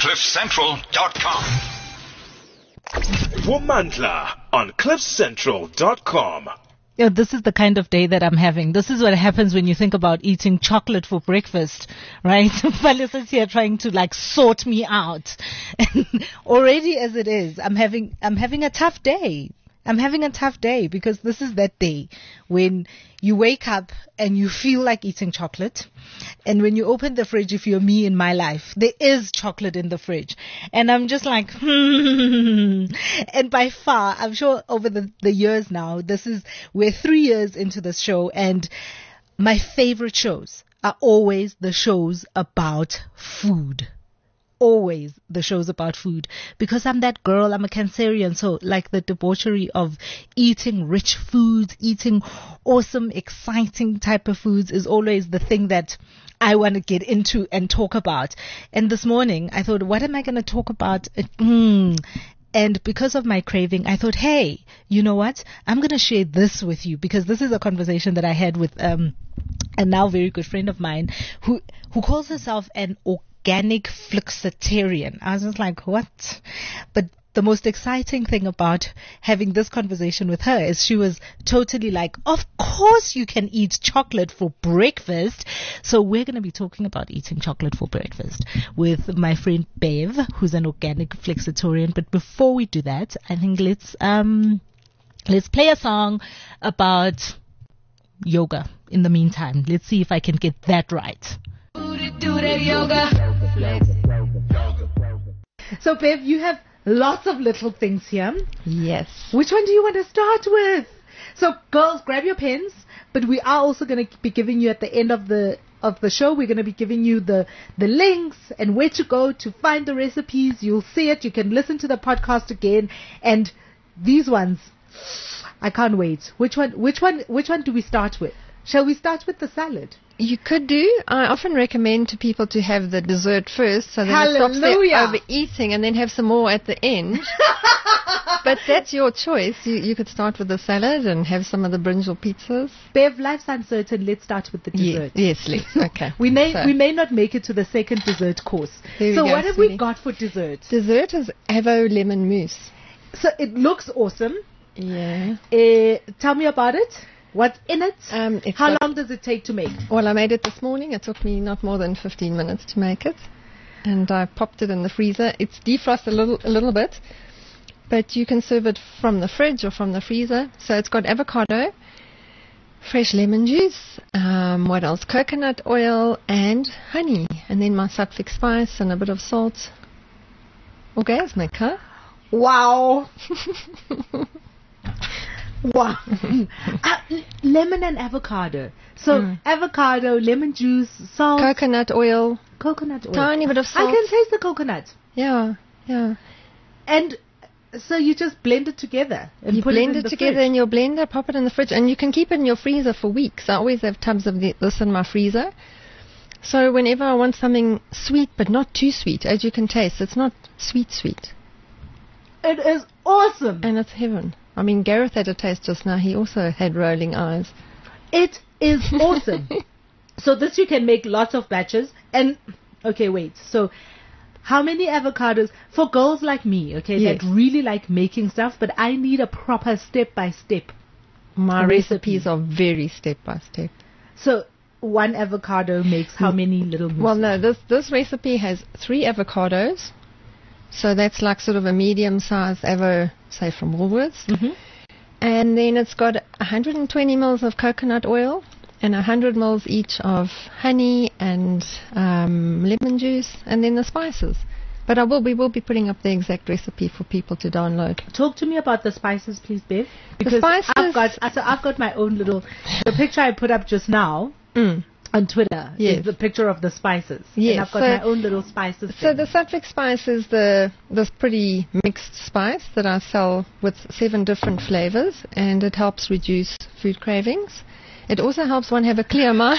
CliffCentral.com. Womandla on CliffCentral.com. Yeah, this is the kind of day that I'm having. This is what happens when you think about eating chocolate for breakfast, right? Melissa's here trying to sort me out. Already as it is, I'm having a tough day. I'm having a tough day because this is that day when you wake up and you feel like eating chocolate. And when you open the fridge, if you're me in my life, there is chocolate in the fridge. And I'm just like, And by far, I'm sure over the years now, we're 3 years into this show, and my favorite shows are always the shows about food. Always the shows about food, because I'm that girl. I'm a Cancerian, so the debauchery of eating rich foods, eating awesome, exciting type of foods is always the thing that I want to get into and talk about. And this morning I thought, what am I going to talk about? And because of my craving, I thought, hey, you know what? I'm going to share this with you, because this is a conversation that I had with a now very good friend of mine who calls herself an organic flexitarian. I was just like, what? But the most exciting thing about having this conversation with her is she was totally like, of course you can eat chocolate for breakfast. So we're going to be talking about eating chocolate for breakfast with my friend Bev, who's an organic flexitarian. But before we do that, I think let's play a song about yoga in the meantime. Let's see if I can get that right. Do that yoga. So, Bev, you have lots of little things here. Yes. Which one do you want to start with? So, girls, grab your pens. But we are also going to be giving you at the end of the show, we're going to be giving you the links and where to go to find the recipes. You'll see it. You can listen to the podcast again. And these ones, I can't wait. Which one do we start with? Shall we start with the salad? You could do. I often recommend to people to have the dessert first, so that it stops their overeating, and then have some more at the end. But that's your choice. You could start with the salad and have some of the brinjal pizzas. Bev, life's uncertain. Let's start with the dessert. Yes, let's. Okay. we may not make it to the second dessert course. So what have we got for dessert? Dessert is Avo lemon mousse. So it looks awesome. Yeah. Tell me about it. What's in it? How long does it take to make? Well, I made it this morning. It took me not more than 15 minutes to make it. And I popped it in the freezer. It's defrosted a little bit, but you can serve it from the fridge or from the freezer. So it's got avocado, fresh lemon juice, what else? Coconut oil and honey. And then my sattvic spice and a bit of salt. Orgasmic, huh? Wow. Wow. Lemon and avocado. So avocado, lemon juice, salt. Coconut oil. Tiny bit of salt. I can taste the coconut. Yeah. And so you just blend it together. And you put blend it together fridge. In your blender, pop it in the fridge, and you can keep it in your freezer for weeks. I always have tubs of this in my freezer. So whenever I want something sweet but not too sweet, as you can taste, it's not sweet. It is awesome. And it's heaven. I mean, Gareth had a taste just now. He also had rolling eyes. It is awesome. So this you can make lots of batches. And, okay, wait. So how many avocados? For girls like me, okay, yes, that really like making stuff, but I need a proper step-by-step. My recipes are very step-by-step. So one avocado makes how many little mousses? Well, no, this recipe has 3 avocados. So that's like sort of a medium-sized avo, say from Woolworths. Mm-hmm. And then it's got 120 mils of coconut oil and 100 mils each of honey and lemon juice, and then the spices. But we will be putting up the exact recipe for people to download. Talk to me about the spices, please, Bev. Because I've got my own little. The picture I put up just now. On Twitter, is the picture of the spices. Yes. And I've got my own little spices. So the sattvic spice is this pretty mixed spice that I sell with 7 different flavors, and it helps reduce food cravings. It also helps one have a clear mind.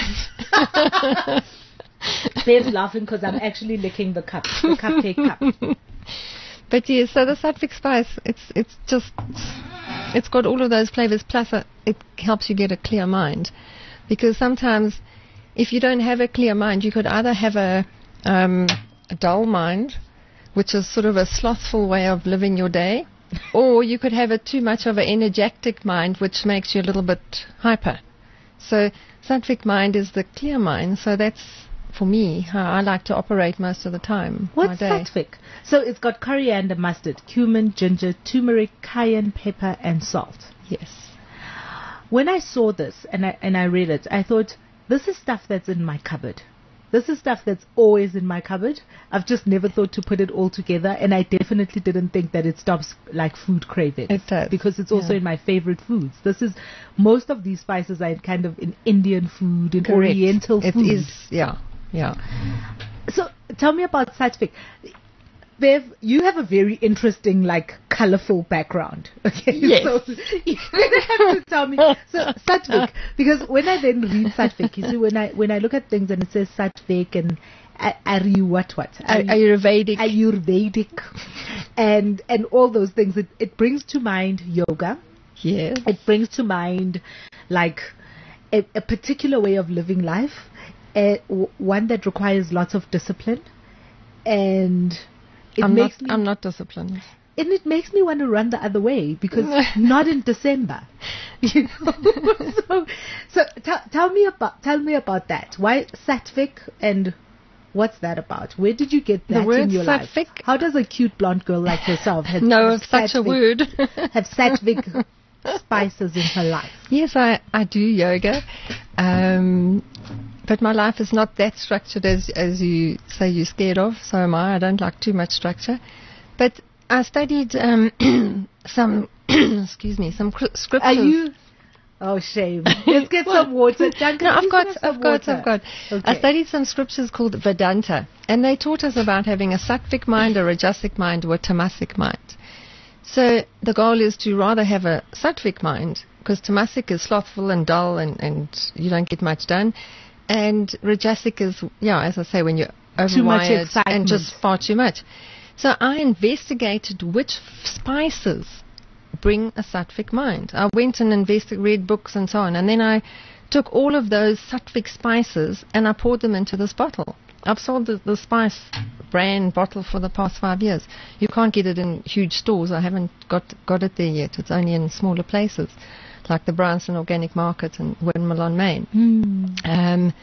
Bev's laughing because I'm actually licking the cupcake cup. But yes, so the sattvic spice, it's got all of those flavors, plus it helps you get a clear mind. Because sometimes, if you don't have a clear mind, you could either have a dull mind, which is sort of a slothful way of living your day. Or you could have a too much of an energetic mind, which makes you a little bit hyper. So Sattvic mind is the clear mind. So that's, for me, how I like to operate most of the time. What's my day. sattvic? So it's got coriander, mustard, cumin, ginger, turmeric, cayenne pepper, and salt. Yes. When I saw this and I read it, I thought, this is stuff that's in my cupboard. This is stuff that's always in my cupboard. I've just never thought to put it all together, and I definitely didn't think that it stops like food cravings. It does. Because it's also in my favorite foods. Most of these spices are kind of in Indian food, in Correct. Oriental food. It is, yeah. So tell me about sattvic. Bev, you have a very interesting, like, colorful background. Okay, Yes. So you have to tell me. So sattvic, because when I then read sattvic, you see, when I look at things and it says sattvic and Ayurvedic, and all those things, it brings to mind yoga. Yes. It brings to mind like a particular way of living life, one that requires lots of discipline, and I'm not disciplined. And it makes me want to run the other way, because not in December. You know? So tell me about that. Why sattvic, and what's that about? Where did you get that The word in your sattvic? life? How does a cute blonde girl like yourself have Such a word. have sattvic spices in her life? Yes, I do yoga. But my life is not that structured as you say you're scared of. So am I. I don't like too much structure. But I studied some scriptures. Are you? Oh, shame. Let's get some water. Duncan, No, I've got. Okay. I studied some scriptures called Vedanta, and they taught us about having a sattvic mind, a rajasic mind, or a tamasic mind. So the goal is to rather have a sattvic mind, because tamasic is slothful and dull, and you don't get much done. And rajasic is, as I say, when you're Too much overwired excitement. and just far too much. So I investigated which spices bring a sattvic mind. I went and read books and so on, and then I took all of those sattvic spices and I poured them into this bottle. I've sold the spice brand bottle for the past 5 years. You can't get it in huge stores. I haven't got it there yet. It's only in smaller places, like the Bryanston Organic Market in Windmill on Main.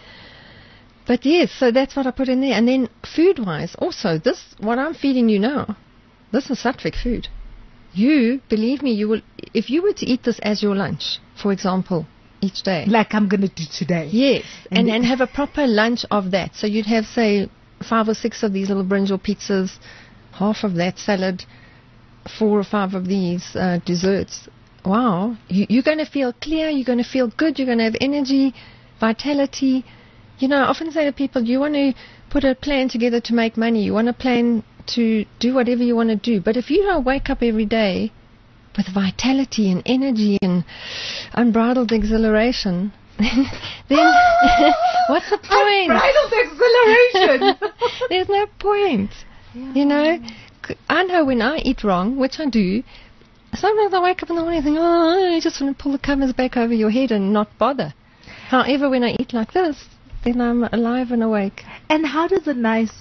But yes, so that's what I put in there. And then food-wise, also, what I'm feeding you now, this is sattvic food. You, believe me, you will, if you were to eat this as your lunch, for example, each day. Like I'm going to do today. Yes, and have a proper lunch of that. So you'd have, say, 5 or 6 of these little brinjal pizzas, half of that salad, 4 or 5 of these desserts. Wow, you're going to feel clear, you're going to feel good, you're going to have energy, vitality. You know, I often say to people, you want to put a plan together to make money, you want a plan to do whatever you want to do. But if you don't wake up every day with vitality and energy and unbridled exhilaration, then what's the point? Unbridled exhilaration! There's no point. Yeah. You know, I know when I eat wrong, which I do, sometimes I wake up in the morning and think, I just want to pull the covers back over your head and not bother. However, when I eat like this, then I'm alive and awake. And how does a nice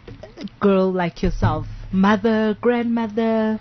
girl like yourself, mother, grandmother,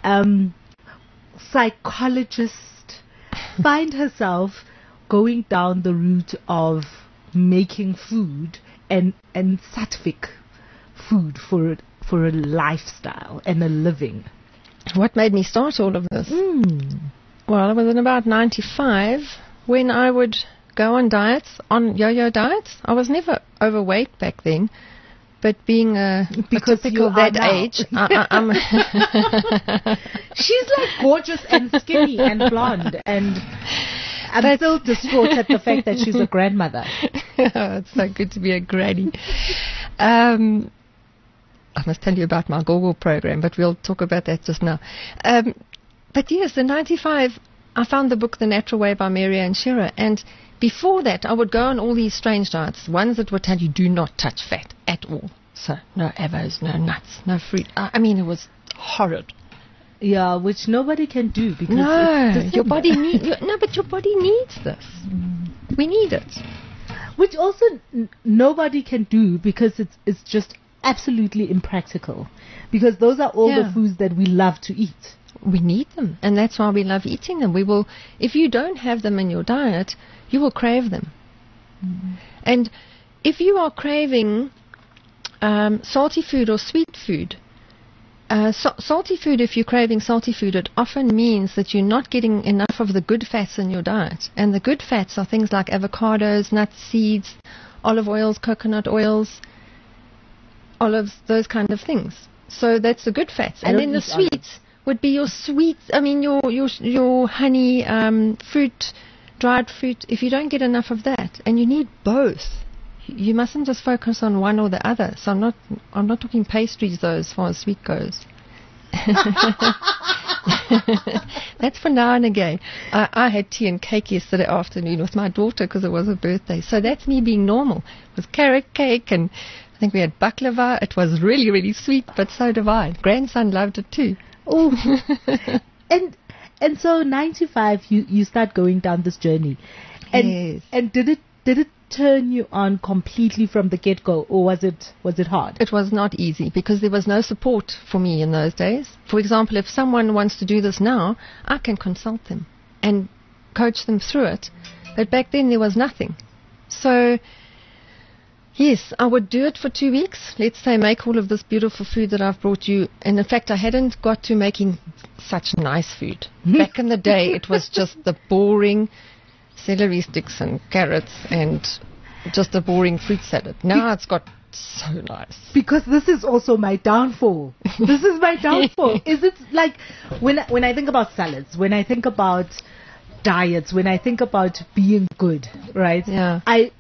psychologist, find herself going down the route of making food and sattvic food for a lifestyle and a living? What made me start all of this? Well, it was in about 95 when I would go on diets, on yo-yo diets. I was never overweight back then, but being because typical that age, I'm she's like gorgeous and skinny and blonde, and I'm still distraught at the fact that she's a grandmother. It's so good to be a granny. I must tell you about my Google program, but we'll talk about that just now. But yes, in 95, I found the book The Natural Way by Marianne Shearer, and before that, I would go on all these strange diets, ones that would tell you do not touch fat at all. So no avos, no nuts, no fruit. I mean, it was horrid. Yeah, which nobody can do because your body but your body needs this. We need it. Which also nobody can do because it's just absolutely impractical, because those are all the foods that we love to eat. We need them, and that's why we love eating them. We will, if you don't have them in your diet, you will crave them. And if you are craving salty food or sweet food, salty food, if you're craving salty food, it often means that you're not getting enough of the good fats in your diet. And the good fats are things like avocados, nuts, seeds, olive oils, coconut oils, olives, those kind of things. So that's the good fats. And then the sweets would be your sweets, your honey, fruit, dried fruit. If you don't get enough of that, and you need both, you mustn't just focus on one or the other. So I'm not talking pastries though, as far as sweet goes. That's for now and again. I had tea and cake yesterday afternoon with my daughter because it was her birthday. So that's me being normal. It was carrot cake, and I think we had baklava. It was really, really sweet, but so divine. Grandson loved it too. Oh, and so 95, you start going down this journey, and Yes. and did it turn you on completely from the get go, or was it hard? It was not easy because there was no support for me in those days. For example, if someone wants to do this now, I can consult them and coach them through it. But back then there was nothing. So yes, I would do it for 2 weeks. Let's say make all of this beautiful food that I've brought you. And in fact, I hadn't got to making such nice food. Back in the day, it was just the boring celery sticks and carrots and just a boring fruit salad. Now it's got so nice. Because this is also my downfall. This is my downfall. Is it like when I think about salads, when I think about diets, when I think about being good, right? Yeah. I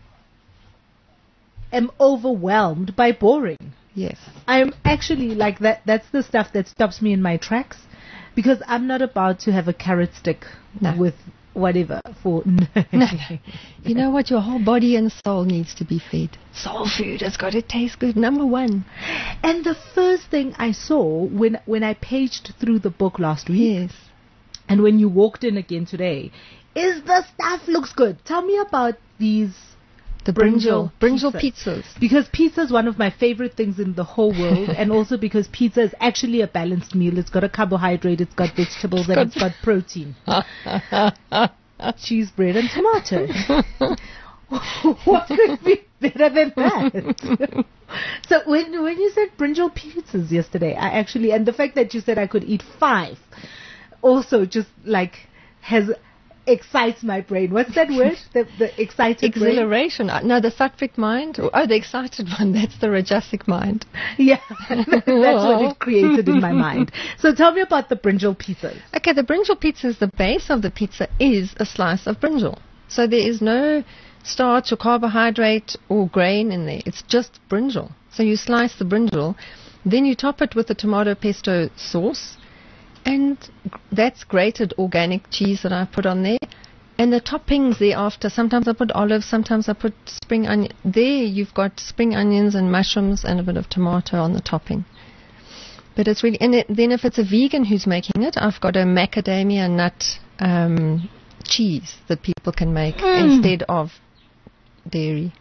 am overwhelmed by boring. Yes. I'm actually like that. That's the stuff that stops me in my tracks, because I'm not about to have a carrot stick No. with whatever for. No. You know what? Your whole body and soul needs to be fed. Soul food has got to taste good. Number one. And the first thing I saw when I paged through the book last week, Yes. and when you walked in again today, is the stuff looks good. Tell me about these. The Brinjal brinjal pizzas. pizzas. Because pizza is one of my favorite things in the whole world, and also because pizza is actually a balanced meal. It's got a carbohydrate, it's got vegetables, and it's got protein. Cheese, bread, and tomato. What could be better than that? So when you said brinjal pizzas yesterday, I actually, and the fact that you said I could eat 5, also just like excites my brain. What's that word? The excited brain? Exhilaration. No, the sattvic mind. Oh, the excited one. That's the rajasic mind. Yeah, that's what it created in my mind. So tell me about the brinjal pizzas. Okay, the brinjal pizza, the base of the pizza is a slice of brinjal. So there is no starch or carbohydrate or grain in there. It's just brinjal. So you slice the brinjal, then you top it with the tomato pesto sauce, and that's grated organic cheese that I put on there. And the toppings thereafter, sometimes I put olives, sometimes I put spring onion. There you've got spring onions and mushrooms and a bit of tomato on the topping. But it's really, and then if it's a vegan who's making it, I've got a macadamia nut cheese that people can make instead of dairy.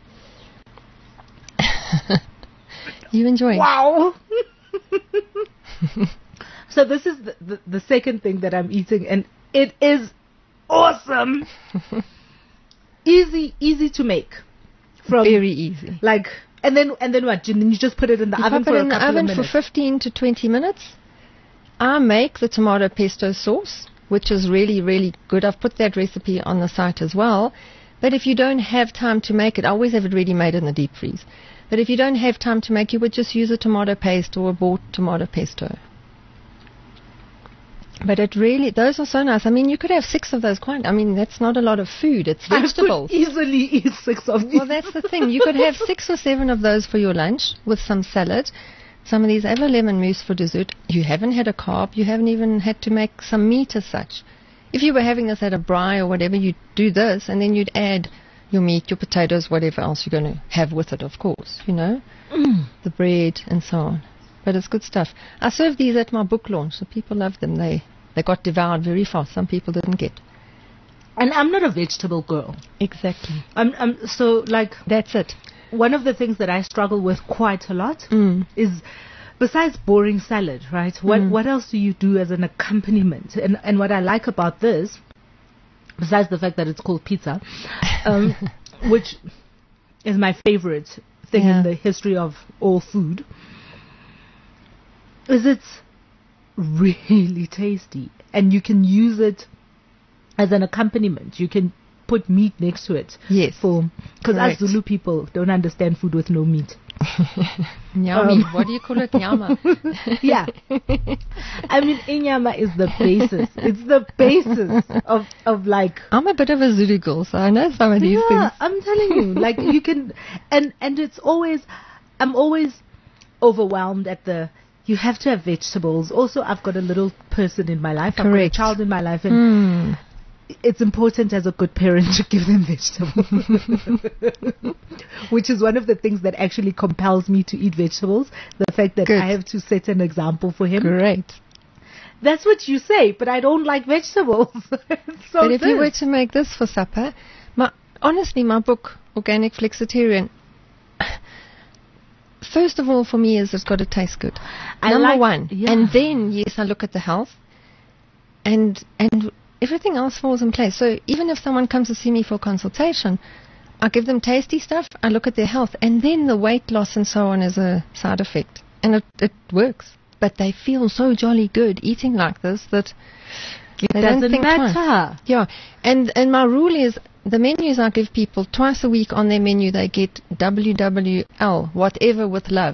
You enjoy? Wow. So this is the second thing that I'm eating, and it is awesome. Easy to make. Very easy. Like, and then what? And then you just put it in the oven for a couple of minutes. Pop it in the oven for 15 to 20 minutes. I make the tomato pesto sauce, which is really, really good. I've put that recipe on the site as well. But if you don't have time to make it, I always have it ready made in the deep freeze. But if you don't have time to make, you would just use a tomato paste or a bought tomato pesto. But it really, those are so nice. I mean, you could have 6 of those that's not a lot of food. It's vegetables. I could easily eat 6 of these. Well, that's the thing. You could have 6 or 7 of those for your lunch with some salad. Some of these have a lemon mousse for dessert. You haven't had a carb. You haven't even had to make some meat as such. If you were having this at a braai or whatever, you'd do this, and then you'd add your meat, your potatoes, whatever else you're going to have with it, of course, the bread and so on. But it's good stuff. I served these at my book launch, so people loved them. They got devoured very fast. Some people didn't get. And I'm not a vegetable girl. Exactly. I'm so like that's it. one of the things that I struggle with quite a lot is, besides boring salad, right? What else do you do as an accompaniment? And what I like about this, besides the fact that it's called pizza, which is my favorite thing in the history of all food, is it's really tasty, and you can use it as an accompaniment. You can put meat next to it. Yes. Because us Zulu people don't understand food with no meat. Nyama. What do you call it? Nyama. Yeah. I mean, inyama is the basis. It's the basis of like... I'm a bit of a Zulu girl, so I know some of these things. Yeah, I'm telling you. Like, you can... And it's always... I'm always overwhelmed at the... You have to have vegetables. Also, I've got a little person in my life. I've got a child in my life. And it's important as a good parent to give them vegetables. Which is one of the things that actually compels me to eat vegetables. The fact that I have to set an example for him. Great. That's what you say, but I don't like vegetables. But if you were to make this for supper, honestly, my book, Organic Flexitarian, first of all, for me, is it's got to taste good. Number one. Yeah. And then, yes, I look at the health. And everything else falls in place. So even if someone comes to see me for consultation, I give them tasty stuff, I look at their health, and then the weight loss and so on is a side effect. And it works. But they feel so jolly good eating like this that they don't think matter. Twice. Yeah. And my rule is, the menus I give people, twice a week on their menu, they get WWL, whatever with love.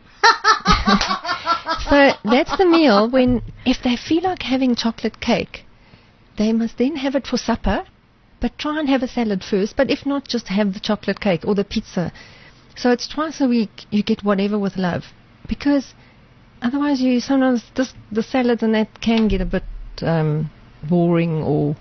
So that's the meal when, if they feel like having chocolate cake, they must then have it for supper, but try and have a salad first. But if not, just have the chocolate cake or the pizza. So it's twice a week you get whatever with love. Because otherwise you sometimes, just the salads and that can get a bit boring, or,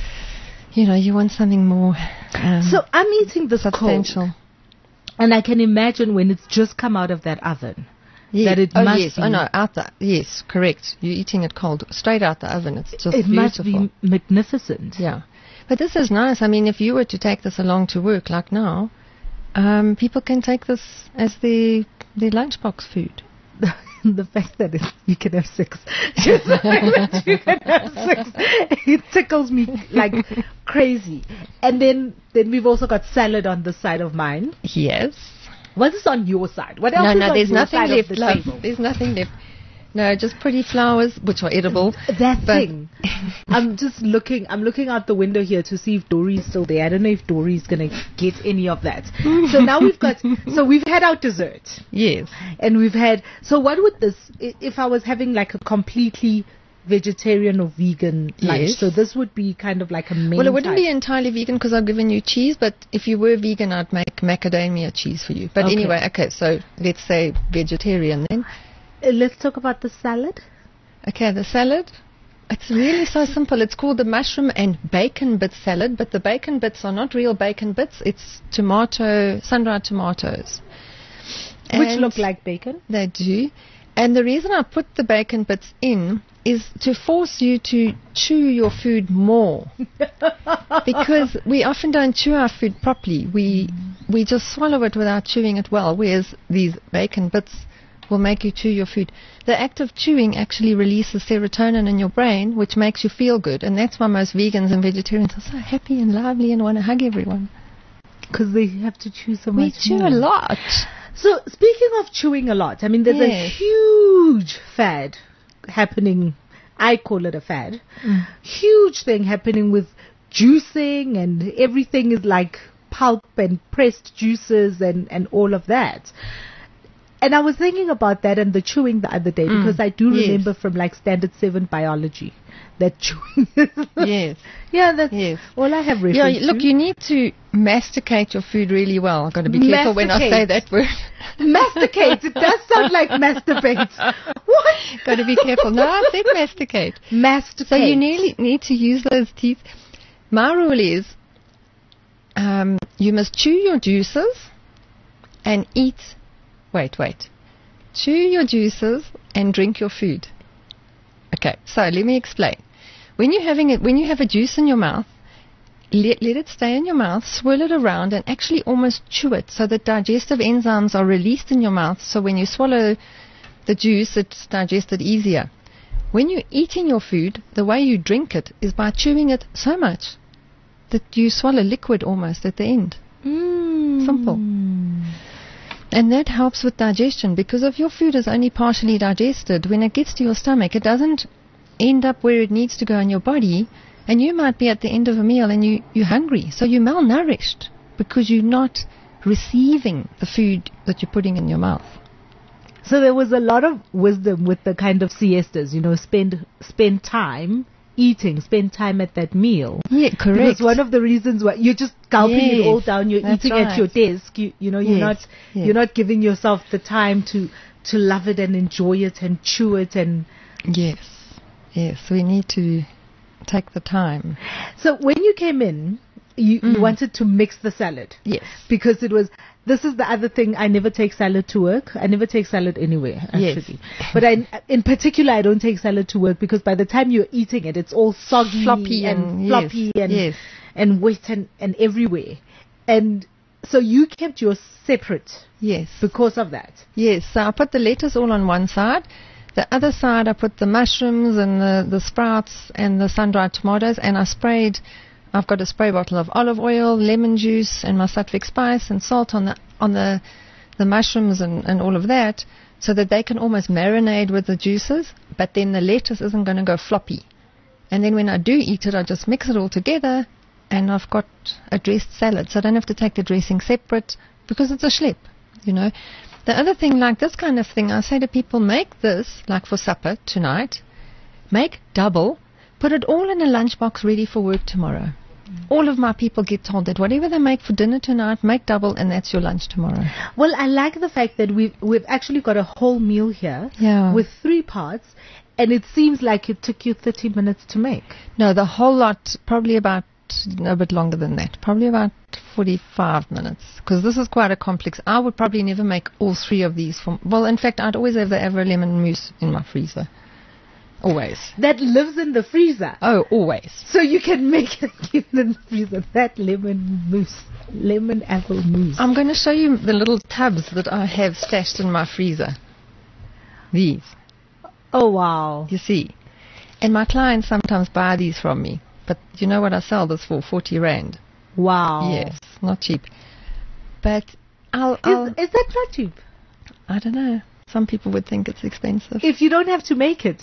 you want something more so I'm eating this substantial. Cold, and I can imagine when it's just come out of that oven. Yeah. That it must yes. be, Oh, no, yes, correct. You're eating it cold, straight out the oven. It's just beautiful. Must be magnificent. Yeah. But this is nice. I mean, if you were to take this along to work, like now, people can take this as their lunchbox food. The fact that you can have 6. Just the fact that you can have 6. It tickles me like crazy. And then we've also got salad on the side of mine. Yes. What is on your side? What else is on there's your nothing side left, of the love. table? There's nothing left. No, just pretty flowers, which are edible. Thing. I'm looking out the window here to see if Dory's still there. I don't know if Dory's going to get any of that. So now we've had our dessert. Yes. And so what would this, if I was having like a completely vegetarian or vegan lunch, so this would be kind of like a main Well, it wouldn't type. be entirely vegan because I've given you cheese, but if you were vegan, I'd make macadamia cheese for you. But anyway, okay, so let's say vegetarian then. Let's talk about the salad. Okay, the salad. It's really so simple. It's called the mushroom and bacon bit salad, but the bacon bits are not real bacon bits. It's sun-dried tomatoes. Which look like bacon. They do. And the reason I put the bacon bits in is to force you to chew your food more. Because we often don't chew our food properly. We just swallow it without chewing it well, whereas these bacon bits will make you chew your food. The act of chewing actually releases serotonin in your brain, which makes you feel good. And that's why most vegans and vegetarians are so happy and lively and want to hug everyone. Because they have to chew so much We chew more. a lot. So, speaking of chewing a lot, I mean, there's a huge fad happening. I call it a fad. Huge thing happening with juicing, and everything is like pulp and pressed juices and all of that. And I was thinking about that and the chewing the other day, because I do remember from like standard 7 biology that chewing is Yes. Yeah, that's all I have reference Yeah, look, you need to masticate your food really well. I've got to be careful when I say that word. Masticate. It does sound like masturbate. What? Got to be careful. No, I said masticate. Masticate. So you need to use those teeth. My rule is you must chew your juices and eat. Wait. Chew your juices and drink your food. Okay, so let me explain. When you have a juice in your mouth, let it stay in your mouth, swirl it around, and actually almost chew it so that digestive enzymes are released in your mouth. So when you swallow the juice, it's digested easier. When you're eating your food, the way you drink it is by chewing it so much that you swallow liquid almost at the end. Simple. And that helps with digestion, because if your food is only partially digested, when it gets to your stomach, it doesn't end up where it needs to go in your body, and you might be at the end of a meal and you're hungry, so you're malnourished because you're not receiving the food that you're putting in your mouth. So there was a lot of wisdom with the kind of siestas, spend time eating, spend time at that meal. Yeah, correct. Because one of the reasons why you're just gulping it all down, you're eating at your desk, you're not giving yourself the time to love it and enjoy it and chew it and... Yes, we need to take the time. So when you came in, you wanted to mix the salad. Yes. Because this is the other thing, I never take salad to work. I never take salad anywhere, actually. Yes. But in particular, I don't take salad to work because by the time you're eating it, it's all soggy, floppy and wet and everywhere. And so you kept yours separate. Yes. Because of that. Yes. So I put the lettuce all on one side. The other side, I put the mushrooms and the sprouts and the sun-dried tomatoes, and I've got a spray bottle of olive oil, lemon juice, and my sattvic spice and salt on the mushrooms and all of that, so that they can almost marinate with the juices, but then the lettuce isn't going to go floppy. And then when I do eat it, I just mix it all together, and I've got a dressed salad, so I don't have to take the dressing separate because it's a schlep, The other thing, like this kind of thing, I say to people, make this, like for supper tonight, make double, put it all in a lunchbox ready for work tomorrow. All of my people get told that whatever they make for dinner tonight, make double, and that's your lunch tomorrow. Well, I like the fact that we've actually got a whole meal here with 3 parts, and it seems like it took you 30 minutes to make. No, the whole lot, probably about a bit longer than that, probably about 45 minutes, because this is quite a complex. I would probably never make all 3 of these. In fact, I'd always have the Avro lemon mousse in my freezer. Always. That lives in the freezer? Oh, always. So you can make it in the freezer, that lemon apple mousse. I'm going to show you the little tubs that I have stashed in my freezer. These. Oh, wow. You see. And my clients sometimes buy these from me. But you know what I sell this for? 40 Rand. Wow. Yes, not cheap. But Is that not cheap? I don't know. Some people would think it's expensive. If you don't have to make it.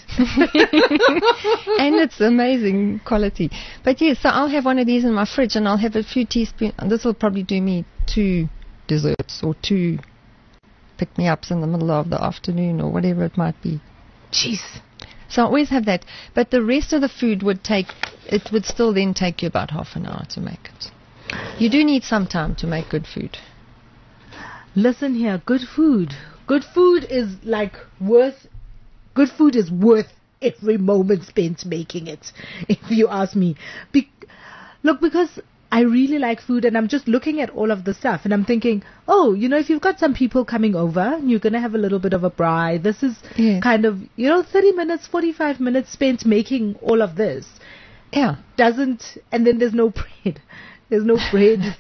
And it's amazing quality. But yes, so I'll have one of these in my fridge, and I'll have a few teaspoons. This will probably do me 2 desserts or 2 pick-me-ups in the middle of the afternoon or whatever it might be. Jeez. So I always have that. But the rest of the food would still then take you about half an hour to make it. You do need some time to make good food. Listen here, good food. Good food is worth every moment spent making it, if you ask me. Because I really like food, and I'm just looking at all of the stuff, and I'm thinking, if you've got some people coming over, you're going to have a little bit of a braai. This is kind of, 30 minutes, 45 minutes spent making all of this. Yeah. And then there's no bread. There's no bread.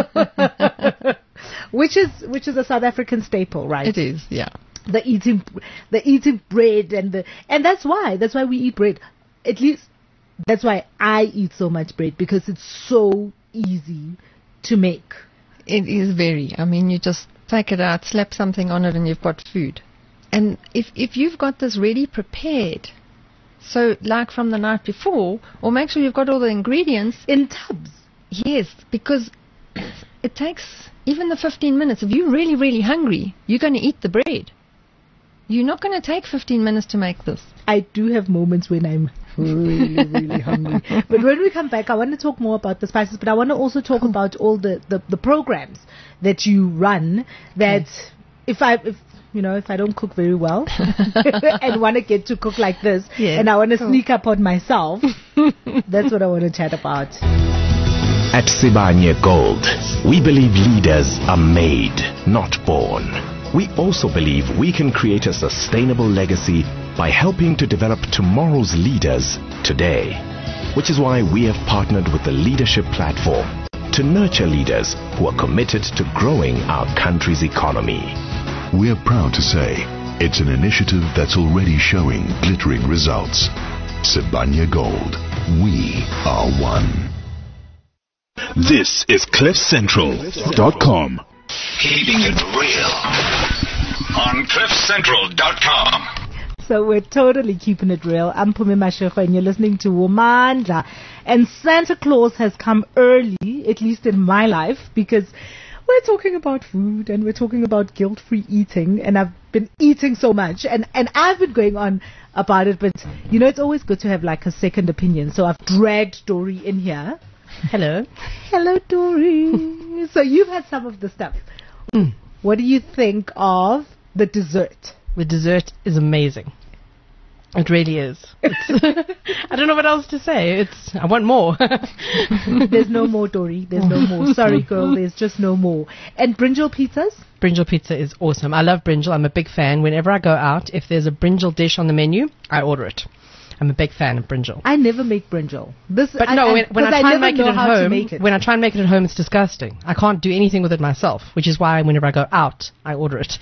Which is a South African staple, right? It is, yeah. The eating bread and that's why we eat bread. At least that's why I eat so much bread, because it's so easy to make. It is very. I mean, you just take it out, slap something on it, and you've got food. And if you've got this ready prepared, so like from the night before, or make sure you've got all the ingredients in tubs. Yes, because it takes even the 15 minutes. If you're really, really hungry, you're going to eat the bread. You're not going to take 15 minutes to make this. I do have moments when I'm really, really hungry. But when we come back, I want to talk more about the spices, but I want to also talk about all the programs that you run that if I don't cook very well and want to get to cook like this, and I want to sneak up on myself, that's what I want to chat about. At Sibanye Gold, we believe leaders are made, not born. We also believe we can create a sustainable legacy by helping to develop tomorrow's leaders today, which is why we have partnered with the Leadership Platform to nurture leaders who are committed to growing our country's economy. We're proud to say it's an initiative that's already showing glittering results. Sibanye Gold. We are one. This is CliffCentral.com. Keeping it real on CliffCentral.com. So we're totally keeping it real. I'm Pumi Mashego and you're listening to Womandla. And Santa Claus has come early, at least in my life, because we're talking about food and we're talking about guilt-free eating. And I've been eating so much and I've been going on about it. But, you know, it's always good to have like a second opinion. So I've dragged Dory in here. Hello. Hello, Dory. So you've had some of the stuff. What do you think of the dessert? The dessert is amazing. It really is. I don't know what else to say. I want more. There's no more, Dory. There's no more. Sorry, girl. There's just no more. And brinjal pizzas? Brinjal pizza is awesome. I love brinjal. I'm a big fan. Whenever I go out, if there's a brinjal dish on the menu, I order it. I'm a big fan of brinjal. I never make brinjal. When I try and make it at home, when I try and make it at home, it's disgusting. I can't do anything with it myself, which is why whenever I go out, I order it.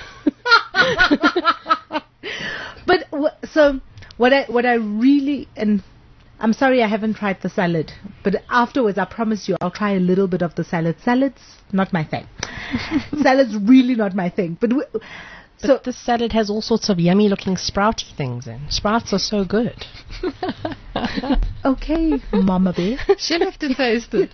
But so what I really, and I'm sorry I haven't tried the salad, but afterwards I promise you I'll try a little bit of the salad. Salad's not my thing. Salad's really not my thing. But the salad has all sorts of yummy looking sprouty things in. Sprouts are so good. Okay, Mama Bear. She'll have to taste it.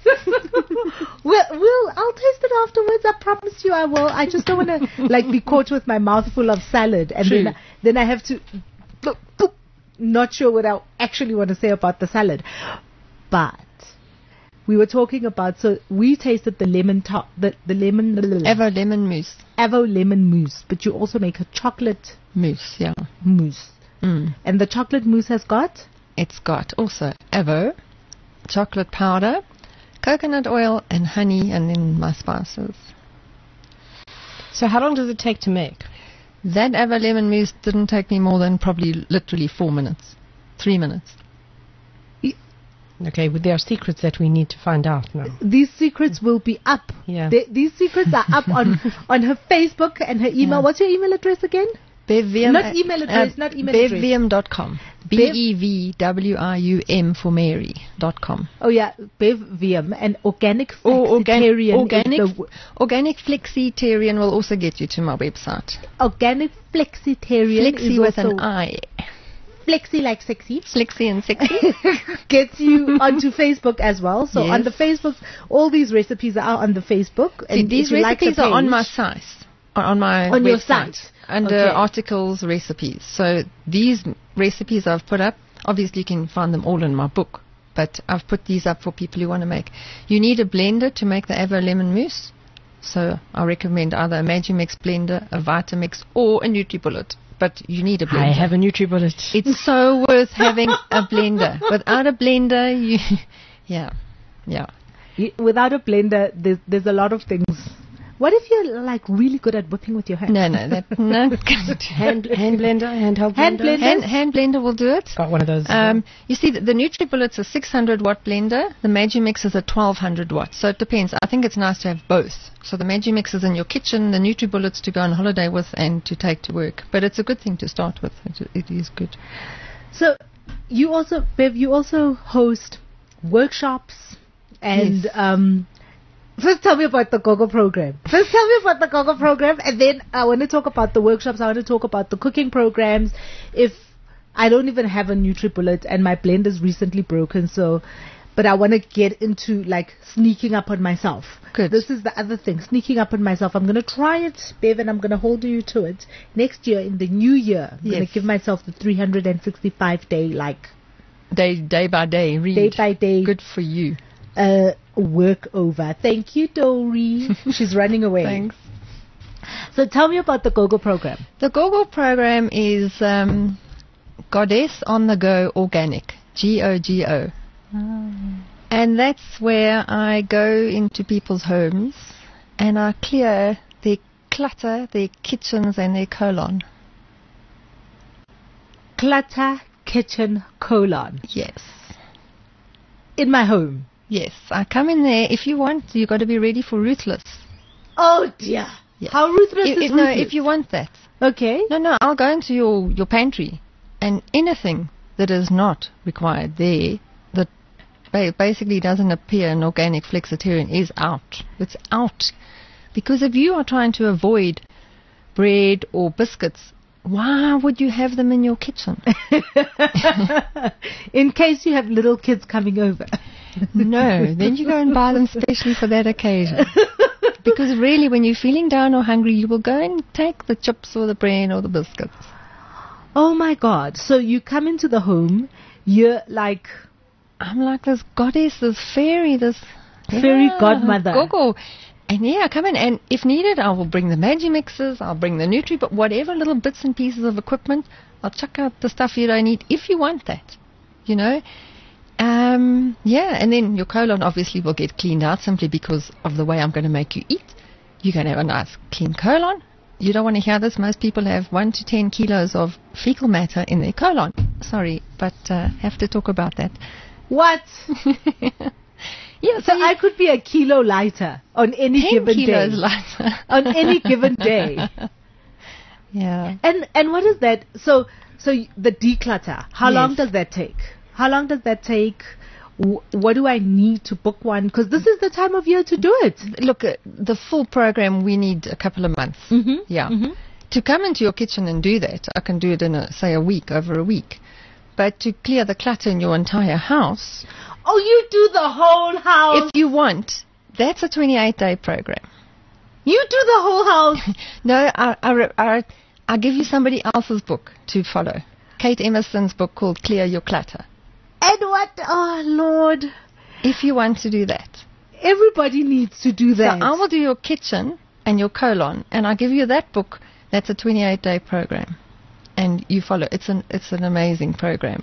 I'll taste it afterwards. I promise you I will. I just don't want to be caught with my mouth full of salad and then I have to not sure what I actually want to say about the salad. But we were talking about, so we tasted the lemon the lemon Avo lemon mousse. Avo lemon mousse, but you also make a chocolate Mousse, yeah. Mousse. And the chocolate mousse has got? It's got also Avo, chocolate powder, coconut oil and honey, and then my spices. So how long does it take to make? That Avo lemon mousse didn't take me more than probably literally 4 minutes. 3 minutes. Okay, but there are secrets that we need to find out now. These secrets will be up. Yeah. These secrets are up on her Facebook and her email. Yeah. What's your email address again? Bevvium. Not email address, not email address. Bevvium.com. BEVWIUM for Mary.com. Oh yeah, Bevvium and Organic Flexitarian. Organic Flexitarian will also get you to my website. Organic Flexitarian Flexi is with also an I. Flexi like sexy. Flexi and sexy. Gets you onto Facebook as well. So on the Facebook, all these recipes are on the Facebook. See, these recipes are on my site. On website, your site. Under articles, recipes. So these recipes I've put up, obviously you can find them all in my book, but I've put these up for people who want to make. You need a blender to make the Avo lemon mousse. So I recommend either a Magimix blender, a Vitamix, or a NutriBullet. But you need a blender. I have a NutriBullet. It's so worth having a blender. Without a blender, yeah. Without a blender, there's a lot of things. What if you're like really good at whipping with your hand? No. hand blender, handheld blender. Hand blender will do it. Got one of those. You see, the NutriBullet's a 600 watt blender. The Magimix is a 1200 watt. So it depends. I think it's nice to have both. So the Magimix is in your kitchen, the NutriBullet's to go on holiday with and to take to work. But it's a good thing to start with. It is good. So you also, Bev, host workshops and first tell me about the GoGo program. And then I want to talk about the workshops. I want to talk about the cooking programs. If I don't even have a NutriBullet and my blender's recently broken, but I want to get into like sneaking up on myself. Good. This is the other thing, sneaking up on myself. I'm going to try it, Bev, and I'm going to hold you to it. Next year, in the new year, I'm going to give myself the 365 day, day by day, read. Day by day. Good for you. Work over. Thank you, Dory. She's running away. Thanks. So tell me about the GoGo program. The GoGo program is Goddess on the Go Organic. GOGO. And that's where I go into people's homes and I clear their declutter their kitchens and their colon. Clutter, kitchen, colon. Yes. In my home. Yes. I come in there. If you want, you've got to be ready for ruthless. Oh, dear. Yes. How ruthless is ruthless? No, if you want that. Okay. No, I'll go into your pantry, and anything that is not required there, that basically doesn't appear an organic flexitarian, is out. It's out. Because if you are trying to avoid bread or biscuits, why would you have them in your kitchen? In case you have little kids coming over. No, then you go and buy them specially for that occasion. Because really, when you're feeling down or hungry, you will go and take the chips or the bread or the biscuits. Oh my God. So you come into the home, you're like... I'm like this goddess, this fairy, this... Fairy godmother. Gogo. And I come in, and if needed, I will bring the Magimixes, I'll bring the Nutri, but whatever little bits and pieces of equipment, I'll chuck out the stuff you don't need if you want that, you know. And then your colon obviously will get cleaned out simply because of the way I'm going to make you eat. You're going to have a nice clean colon. You don't want to hear this. Most people have 1 to 10 kilos of fecal matter in their colon. Sorry, but have to talk about that. What? Yeah, so I could be a kilo lighter on any given day. 10 kilos lighter. On any given day. Yeah. And what is that? So the declutter, how long does that take? How long does that take? What do I need to book one? Because this is the time of year to do it. Look, the full program, we need a couple of months. Mm-hmm. Yeah. Mm-hmm. To come into your kitchen and do that, I can do it in, over a week. But to clear the clutter in your entire house... Oh, you do the whole house? If you want, that's a 28-day program. You do the whole house? No, I give you somebody else's book to follow. Kate Emerson's book called Clear Your Clutter. And what? Oh, Lord. If you want to do that. Everybody needs to do that. So I will do your kitchen and your colon, and I'll give you that book. That's a 28-day program. And you follow. It's an amazing program.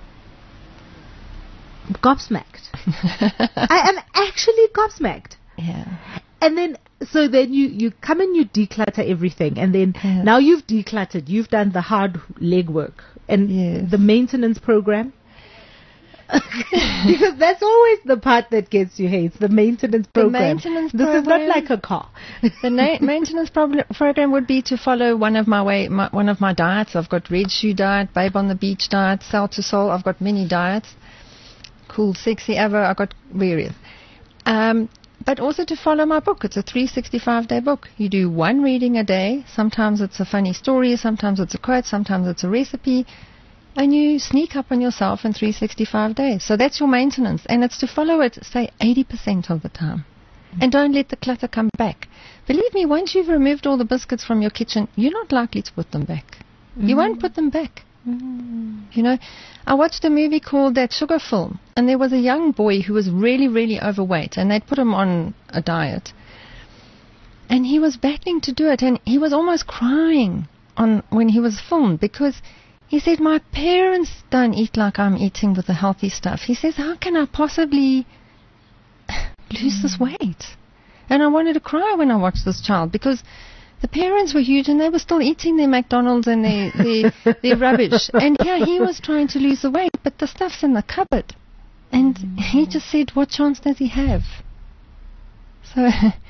Gobsmacked. I am actually gobsmacked. Yeah. And then, so then you come and you declutter everything, and then now you've decluttered, you've done the hard legwork, and the maintenance program. Because that's always the part that gets you hate, the maintenance program. This is not like a car. The maintenance program would be to follow one of my diets. I've got Red Shoe diet, Babe on the Beach diet, Cell to Soul. I've got many diets. Cool, Sexy Ever. I've got various. But also to follow my book. It's a 365-day book. You do one reading a day. Sometimes it's a funny story. Sometimes it's a quote. Sometimes it's a recipe. And you sneak up on yourself in 365 days. So that's your maintenance. And it's to follow it, say, 80% of the time. And don't let the clutter come back. Believe me, once you've removed all the biscuits from your kitchen, you're not likely to put them back. You won't put them back. You know, I watched a movie called That Sugar Film. And there was a young boy who was really, really overweight. And they'd put him on a diet. And he was battling to do it. And he was almost crying when he was filmed because... He said, my parents don't eat like I'm eating with the healthy stuff. He says, how can I possibly lose this weight? And I wanted to cry when I watched this child because the parents were huge and they were still eating their McDonald's and their rubbish. And here he was trying to lose the weight, but the stuff's in the cupboard. And he just said, what chance does he have? So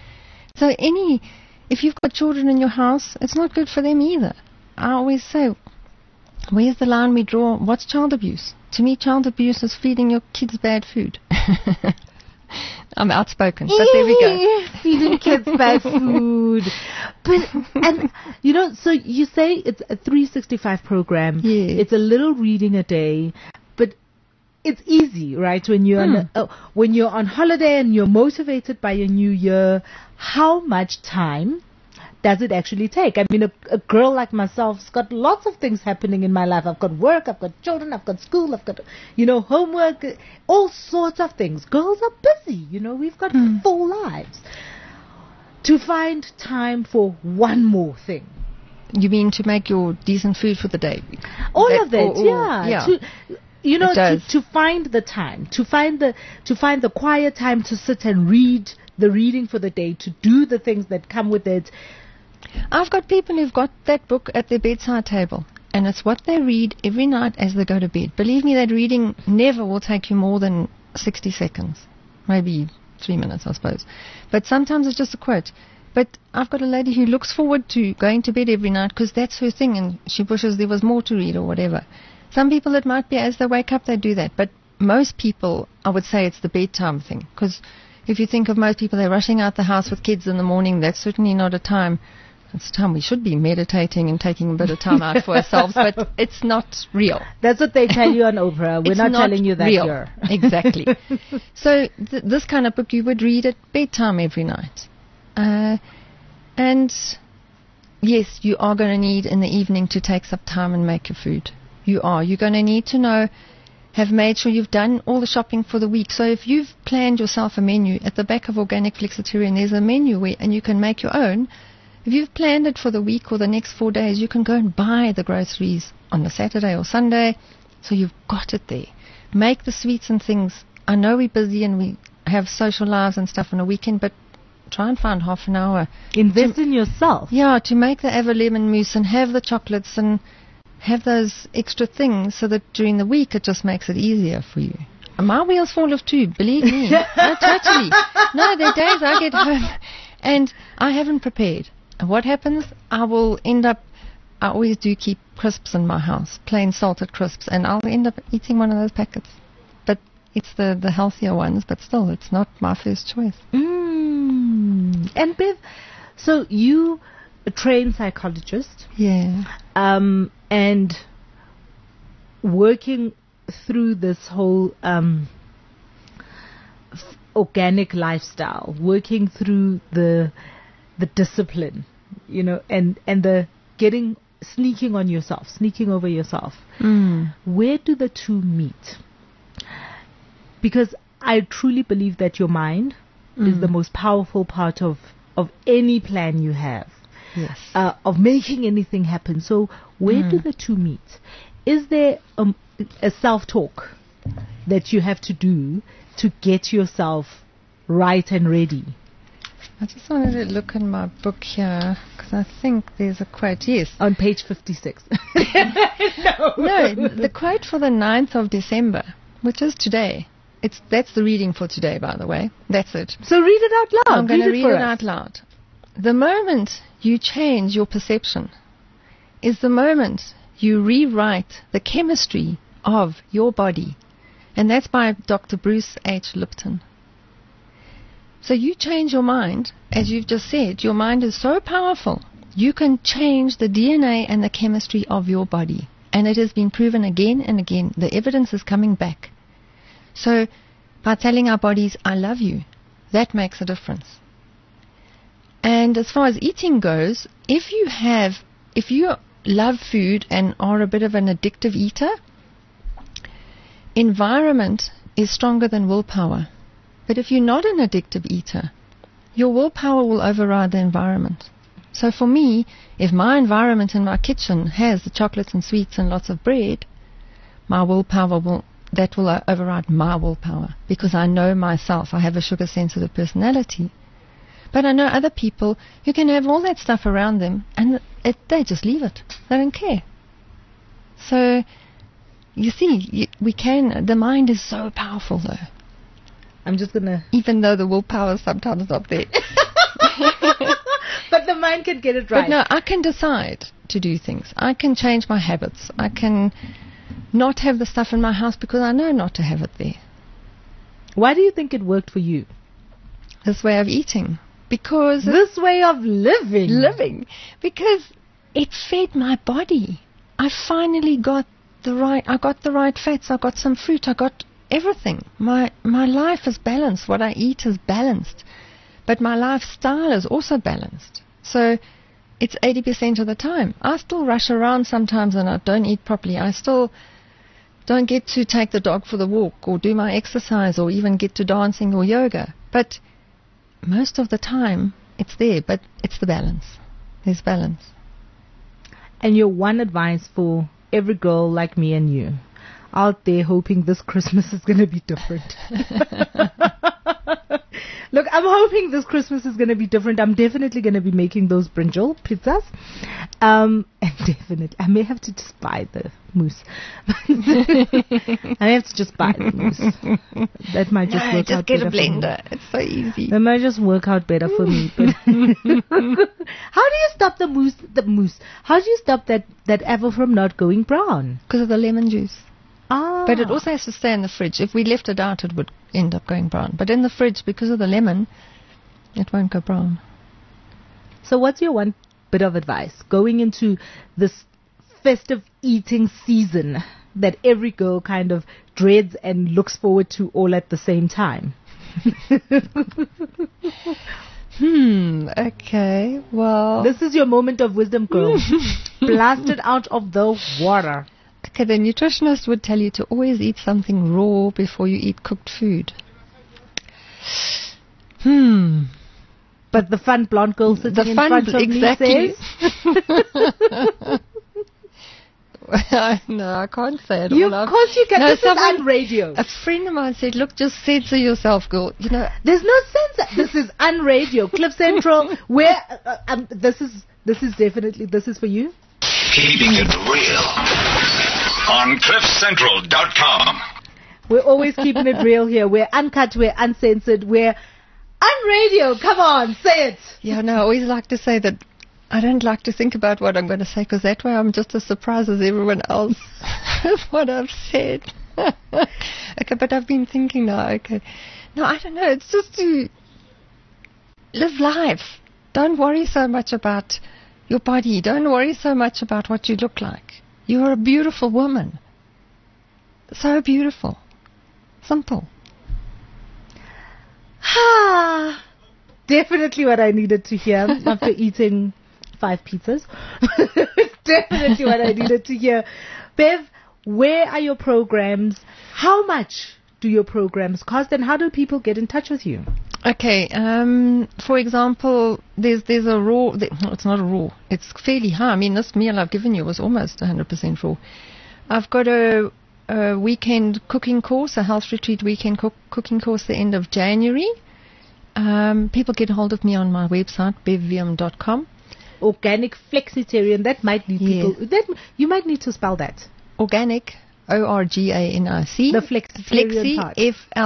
if you've got children in your house, it's not good for them either. I always say, where's the line we draw? What's child abuse? To me, child abuse is feeding your kids bad food. I'm outspoken, but there we go. Feeding kids bad food. And so you say it's a 365 program. Yes. It's a little reading a day, but it's easy, right? When you're when you're on holiday and you're motivated by a new year, how much time does it actually take? I mean, a girl like myself's got lots of things happening in my life. I've got work, I've got children, I've got school, I've got, homework, all sorts of things. Girls are busy, we've got full lives. To find time for one more thing. You mean to make your decent food for the day? All of it, yeah. To find the time, to find the quiet time to sit and read the reading for the day, to do the things that come with it. I've got people who've got that book at their bedside table, and it's what they read every night as they go to bed. Believe me, that reading never will take you more than 60 seconds, maybe 3 minutes, I suppose. But sometimes it's just a quote. But I've got a lady who looks forward to going to bed every night because that's her thing, and she wishes there was more to read or whatever. Some people, it might be as they wake up they do that, but most people, I would say it's the bedtime thing, because if you think of most people, they're rushing out the house with kids in the morning. That's certainly not a time. It's a time we should be meditating and taking a bit of time out for ourselves, but it's not real. That's what they tell you on Oprah. We're not telling you that real. here. Exactly. So this kind of book you would read at bedtime every night. And yes, you are going to need in the evening to take some time and make your food. You are. You're going to need to have made sure you've done all the shopping for the week. So if you've planned yourself a menu, at the back of Organic Flexitarian there's a menu and you can make your own. If you've planned it for the week or the next 4 days, you can go and buy the groceries on the Saturday or Sunday. So you've got it there. Make the sweets and things. I know we're busy and we have social lives and stuff on a weekend, but try and find half an hour. Invest in yourself. Yeah, to make the Ava lemon mousse and have the chocolates and have those extra things so that during the week it just makes it easier for you. And my wheels fall off too, believe me. No, totally. No, there are days I get home and I haven't prepared. And what happens? I always do keep crisps in my house, plain salted crisps, and I'll end up eating one of those packets. But it's the healthier ones, but still, it's not my first choice. And Bev, so you a trained psychologist. Yeah. And working through this whole organic lifestyle, working through the discipline, and the sneaking over yourself. Where do the two meet? Because I truly believe that your mind is the most powerful part of any plan you have. Yes. Of making anything happen. So where do the two meet? Is there a self-talk that you have to do to get yourself right and ready? I just wanted to look in my book here because I think there's a quote. Yes. On page 56. No, the quote for the 9th of December, which is today. That's the reading for today, by the way. That's it. So read it out loud. I'm going to read it out loud. The moment you change your perception is the moment you rewrite the chemistry of your body. And that's by Dr. Bruce H. Lipton. So you change your mind, as you've just said. Your mind is so powerful. You can change the DNA and the chemistry of your body. And it has been proven again and again. The evidence is coming back. So by telling our bodies, I love you, that makes a difference. And as far as eating goes, if you love food and are a bit of an addictive eater, environment is stronger than willpower. But if you're not an addictive eater, your willpower will override the environment. So for me, if my environment in my kitchen has the chocolates and sweets and lots of bread, my willpower will override my willpower, because I know myself. I have a sugar-sensitive personality. But I know other people who can have all that stuff around them and they just leave it. They don't care. So, you see, the mind is so powerful though. I'm just going to... Even though the willpower is sometimes not there. But the mind can get it right. But no, I can decide to do things. I can change my habits. I can not have the stuff in my house because I know not to have it there. Why do you think it worked for you? This way of eating. Because... This way of living. Because it fed my body. I finally got the right fats. I got some fruit. I got everything. My life is balanced. What I eat is balanced. But my lifestyle is also balanced. So it's 80% of the time. I still rush around sometimes and I don't eat properly. I still don't get to take the dog for the walk or do my exercise or even get to dancing or yoga. But most of the time it's there, but it's the balance. There's balance. And your one advice for every girl like me and you out there hoping this Christmas is going to be different. Look, I'm hoping this Christmas is going to be different. I'm definitely going to be making those brinjal pizzas. And definitely, I may have to just buy the mousse. I may have to just buy the mousse. That might just work out better. Just get a blender. It's so easy. That might just work out better for me. But how do you stop the mousse? How do you stop that apple from not going brown? Because of the lemon juice. Ah. But it also has to stay in the fridge. If we left it out, it would end up going brown. But in the fridge, because of the lemon, it won't go brown. So what's your one bit of advice going into this festive eating season that every girl kind of dreads and looks forward to all at the same time? Okay, well... This is your moment of wisdom, girl. Blast it out of the water. Okay, the nutritionist would tell you to always eat something raw before you eat cooked food. But the fun blonde girl sitting in front of exactly. me says... No, I can't say it. Of course you can. No, this is on radio. A friend of mine said, look, just censor yourself, girl. You know, there's no censor. This is on radio. Cliff Central, where this is definitely, this is for you. Keeping it real on CliffCentral.com. We're always keeping it real here. We're uncut, we're uncensored, we're on radio. Come on, say it. Yeah, no, I always like to say that I don't like to think about what I'm going to say, because that way I'm just as surprised as everyone else with what I've said. Okay, but I've been thinking now, okay. No, I don't know. It's just to live life. Don't worry so much about your body. Don't worry so much about what you look like. You're a beautiful woman. So beautiful. Simple. Definitely what I needed to hear after eating 5 pizzas. Definitely what I needed to hear. Bev, where are your programs? How much do your programs cost, and how do people get in touch with you? Okay, for example, there's a raw, it's not a raw, it's fairly high. I mean, this meal I've given you was almost 100% raw. I've got a weekend cooking course, a health retreat weekend cooking course the end of January. People get hold of me on my website, bevvium.com. Organic Flexitarian, that might need people, you might need to spell that. Organic, O-R-G-A-N-I-C. The Flexitarian part.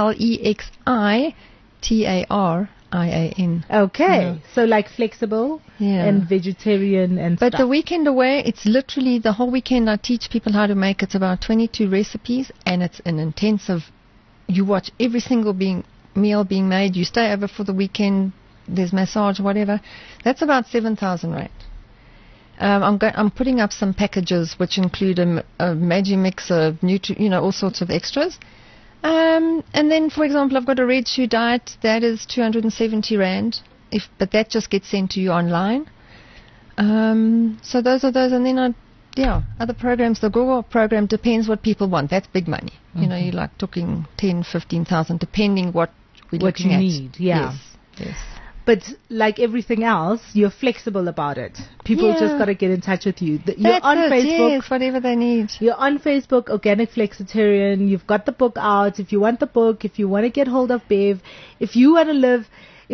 F-L-E-X-I-T-A-R-I-A-N. Okay, so like flexible and vegetarian and But stuff. the weekend away, it's literally the whole weekend I teach people how to make. It's about 22 recipes, and it's an intensive, you watch every single meal being made. You stay over for the weekend, there's massage, whatever. That's about 7,000 Rand. I'm putting up some packages which include a Magimix, all sorts of extras. And then, for example, I've got a red shoe diet that is 270 Rand, but that just gets sent to you online. So those are those, and then other programs. The Google program depends what people want. That's big money. Mm-hmm. You know, you're like talking 10, 15,000, depending what we're looking at. What you need, yeah. Yes. But like everything else, you're flexible about it. People just got to get in touch with you. You're on Facebook. Yes, whatever they need. You're on Facebook, Organic Flexitarian. You've got the book out. If you want the book, if you want to get hold of Bev, if you want to live a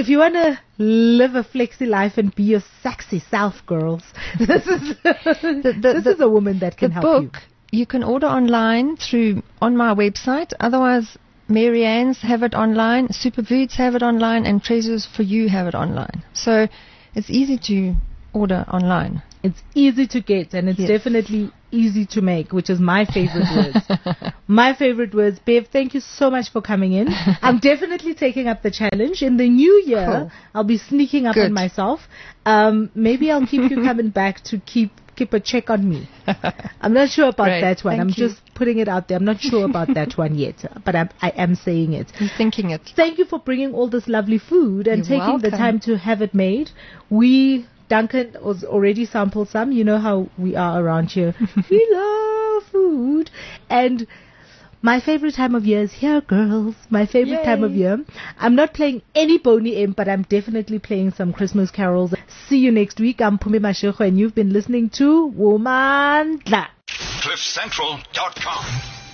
flexi life and be your sexy self, girls, this is a woman that can help you. The book you can order online on my website. Otherwise, Mary Ann's have it online, Superfoods have it online, and Treasures for You have it online. So it's easy to order online. It's easy to get, and it's definitely easy to make, which is my favorite words. My favorite words. Bev, thank you so much for coming in. I'm definitely taking up the challenge. In the new year, cool. I'll be sneaking up on myself. Maybe I'll keep you coming back to keep a check on me. I'm not sure about that one. I'm just putting it out there. I'm not sure about that one yet, but I am saying it. I'm thinking it. Thank you for bringing all this lovely food and You're taking welcome. the time to have it made. Duncan was already sampled some. You know how we are around here. We love food. And my favorite time of year is here, girls. My favorite time of year. I'm not playing any Boney M, but I'm definitely playing some Christmas carols. See you next week. I'm Pumi Mashego, and you've been listening to Womandla. CliffCentral.com